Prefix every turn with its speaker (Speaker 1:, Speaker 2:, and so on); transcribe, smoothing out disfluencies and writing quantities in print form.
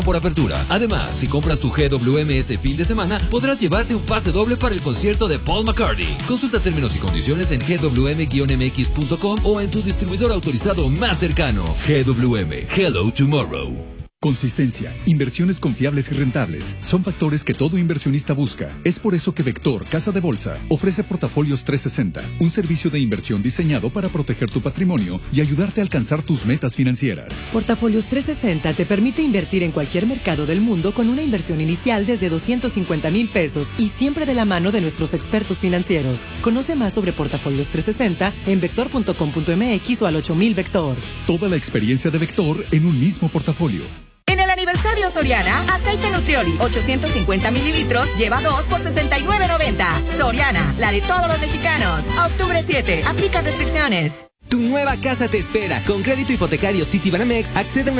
Speaker 1: por apertura. Además, si compras tu GWM este fin de semana, podrás llevarte un pase doble para el concierto de Paul McCartney. Consulta términos y condiciones en gwm-mx.com o en tu distribuidor autorizado más cercano. GWM, Hello Tomorrow.
Speaker 2: Consistencia, inversiones confiables y rentables son factores que todo inversionista busca. Es por eso que Vector Casa de Bolsa ofrece Portafolios 360, un servicio de inversión diseñado para proteger tu patrimonio y ayudarte a alcanzar tus metas financieras.
Speaker 3: Portafolios 360 te permite invertir en cualquier mercado del mundo con una inversión inicial desde 250,000 pesos y siempre de la mano de nuestros expertos financieros. Conoce más sobre Portafolios 360 en vector.com.mx o al 8000 Vector.
Speaker 2: Toda la experiencia de Vector en un mismo portafolio.
Speaker 4: En el aniversario Soriana, aceite Nutrioli, 850 mililitros, lleva 2 por $69.90. Soriana, la de todos los mexicanos. A octubre 7, aplica restricciones.
Speaker 5: Tu nueva casa te espera. Con crédito hipotecario Citibanamex, accede a una